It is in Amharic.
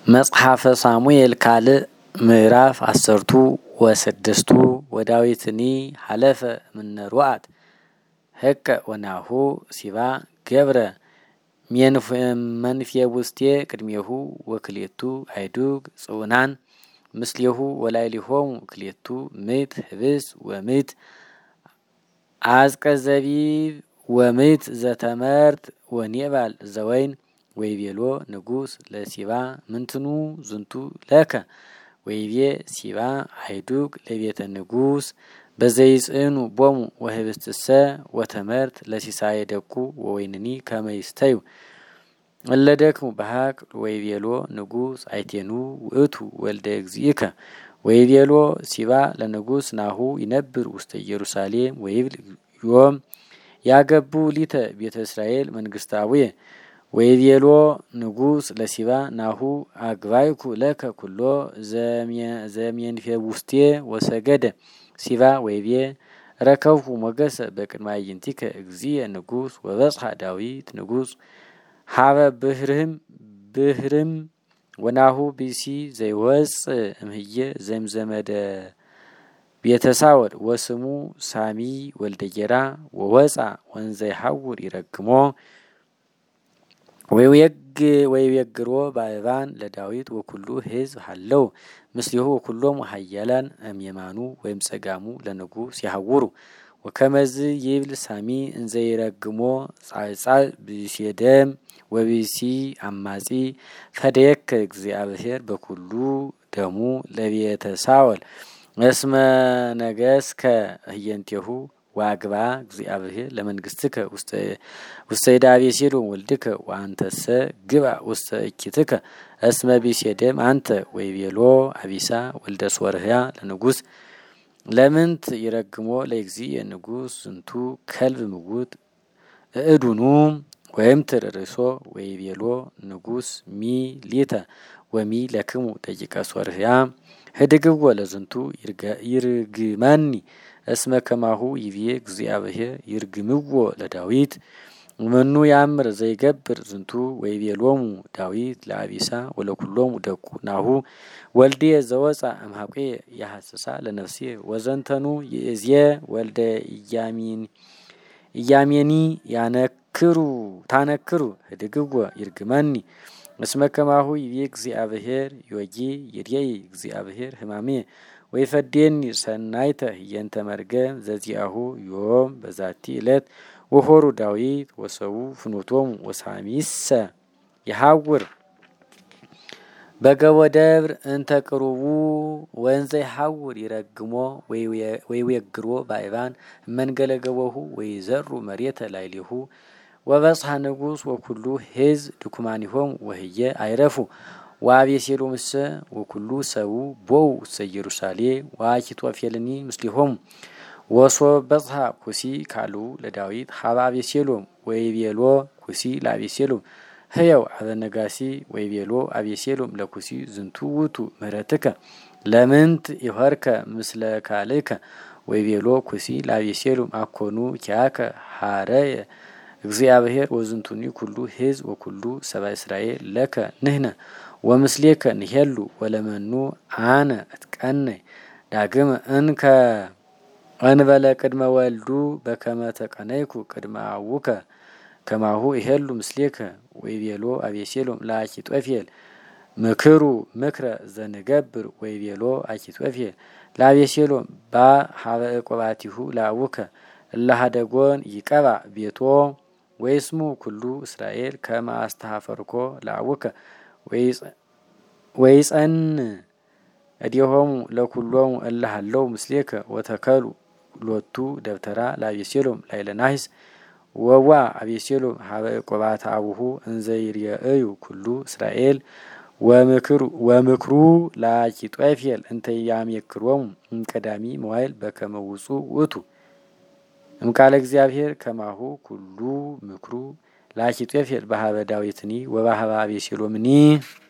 መጽሐፈ ሳሙኤል ካልዕ ምዕራፍ 16 ወዳዊትኒ ሀለፈ እምነ ሩዓት ህቀ ወናሁ ሲባ ገብረ መንፌቡስቴ ቅድሜሁ ወክልኤቱ አይዱግ ጽውናን ምስሌሁ ወላዕሌሆሙ ክልኤቱ ምእት ህብስት ወምእት አዝቀ ዘቢብ ወምእት ዘተመርት ወኔባል ዘወይን ወይቤሎ ንጉስ ለሲባ ምንትኑ ዝንቱ ለከ ወይቤ ሲባ አይዱግ ለቤተ ንጉስ በዘይጽኑ ቦሙ ወህብስትሰ ወተመርት ለሲሳየ ደቁ ወወይንኒ ከመይስተዩ እለደክሙ በሃቅ ወይቤሎ ንጉስ አይቴኑ ውእቱ ወልደ እግዚእከ ወይቤሎ ሲባ ለንጉስ ናሁ ይነብር ውስተ ኢየሩሳሌም ወይብል ዮም ያገቡ ሊተ ቤተ እስራኤል መንግስታዊየ ወይቤሎ ንጉስ ለሲባ ናሁ አግባይኩ ለከ ኩሎ ዘሜንፌቡስቴ ወሰገደ ሲባ ወይቤ ረከብኩ ሞገሰ በቅድመ አዕይንቲከ እግዚእ ንጉስ ወበጽሐ ዳዊት ንጉስ ሀበ ብህርም ወናሁ ብእሲ ዘይወፅእ እምህየ ዘምዘመደ ቤተ ሳኦል ወስሙ ሳሚ ወልደ ጌራ ወወፃ ወንዘ ይሐውር ይረግሞ ወይቤግሮ ባዕባን ለዳዊት ወኩሉ ህዝብ ሃለው ምስሊሁ ወኩሎም ሀያላን እምየማኑ ወይም ጸጋሙ ለንጉስ ይሐውሩ ወከመዝ ይብል ሳሚ እንዘ ይረግሞ ጻዕጻዕ ብእሴደም ወብእሲ አማጺ ፈደየከ እግዚአብሔር በኩሉ ደሙ ለቤተ ሳኦል እስመ ነገስከ ህየንቴሁ ዋግባ እግዚአብሔር ለመንግስትከ ውስተ ዳቤሴሎም ወልድከ ወአንተሰ ግባ ውስተ እኪትከ እስመ ብእሴደም አንተ ወይቤሎ አቢሳ ወልደ ሶርያ ለንጉስ ለምንት ይረግሞ ለእግዚእ ንጉስ ዝንቱ ከልብ ምውት እዱኑ ወይም ትርርሶ ወይቤሎ ንጉስ ሚ ሊተ ወሚ ለክሙ ደቂቀ ሶርያ ህድግዎ ለዝንቱ ይርግመኒ እስመ ከማሁ ይቤ እግዚአብሔር ይርግምዎ ለዳዊት ወመኑ ያምር ዘይገብር ዝንቱ ወይቤሎሙ ዳዊት ለአቢሳ ወለኩሎሙ ደቁ ናሁ ወልድየ ዘወፃ እምሃቄ ያሐስሳ ለነፍሴ ወዘንተኑ ይእዜ ወልደ ኢያሜኒ ታነክሩ ህድግዎ ይርግመኒ እስመ ከማሁ ይቤ እግዚአብሔር ዮጊ ይርየይ እግዚአብሔር ህማሜ ወይፈዴኒ ሰናይተ ህየንተ መርገም ዘዚአሁ ዮም በዛቲ ዕለት ወሆሩ ዳዊት ወሰቡ ፍኖቶሙ ወሳሚሰ ይሐውር በገቦ ደብር እንተ ቅሩቡ ወንዘ ይሐውር ይረግሞ ወይዌግሮ ባዕባን መንገለ ገቦሁ ወይዘሩ መሬተ ላዕሌሁ ወበጽሐ ንጉስ ወኩሉ ህዝብ ድኩማኒሆሙ ወህየ አይረፉ ወአቤሴሎምሰ ወኩሉ ሰው ቦው ውስተ ኢየሩሳሌም ወአኪጦፌልኒ ምስሊሆሙ ወሶበ በጽሐ ኩሲ ካሉ ለዳዊት ሀበ አቤሴሎም ወይቤሎ ኩሲ ለአቤሴሎም ህየው አበ ነጋሲ ወይቤሎ አቤሴሎም ለኩሲ ዝንቱ ውእቱ ምህረትከ ለምንት ይሆርከ ምስለ ካልእከ ወይቤሎ ኩሲ ለአቤሴሎም አኮኑ ኪያከ ሀረየ እግዚአብሔር ወዝንቱኒ ኩሉ ህዝብ ወኩሉ ሰብአ እስራኤል ለከ ንህነ ወምስሌከ ንሄሉ ወለመኑ አነ እትቀነይ ዳግመ እንከ እንበለ ቅድመ ወልዱ በከመ ተቀነይኩ ቅድመ አቡከ ከማሁ ይሄሉ ምስሌከ ወይቤሎ አቤሴሎም ለአኪጦፌል ምክሩ ምክረ ዘንገብር ወይቤሎ አኪጦፌል ለአቤሴሎም ሀበ ዕቁባቲሁ ለአቡከ እለሃደጎን ይቀባ ቤቶ ወይስሙ ኩሉ እስራኤል ከመ አስተሐፈርኮ ለአቡከ ወይጸን እዴሆሙ ለኩሎሙ እለሃለው ምስሌከ ወተከሉ ሎቱ ደብተራ ለአቤሴሎም ላዕለ ናሂስ ወዋ አቤሴሎም ሀበ ዕቁባተ አቡሁ እንዘ ይርየእዩ ኩሉ እስራኤል ወምክሩ ለአኪጦፌል እንተ ያሜክሮሙ እምቀዳሚ መዋዕል በከመ ውጹእ ውእቱ እምቃለ እግዚአብሔር ከማሁ ኩሉ ምክሩ ለአኪጦፌል በሀበ ዳዊትኒ ወበሀበ አቤሴሎምኒ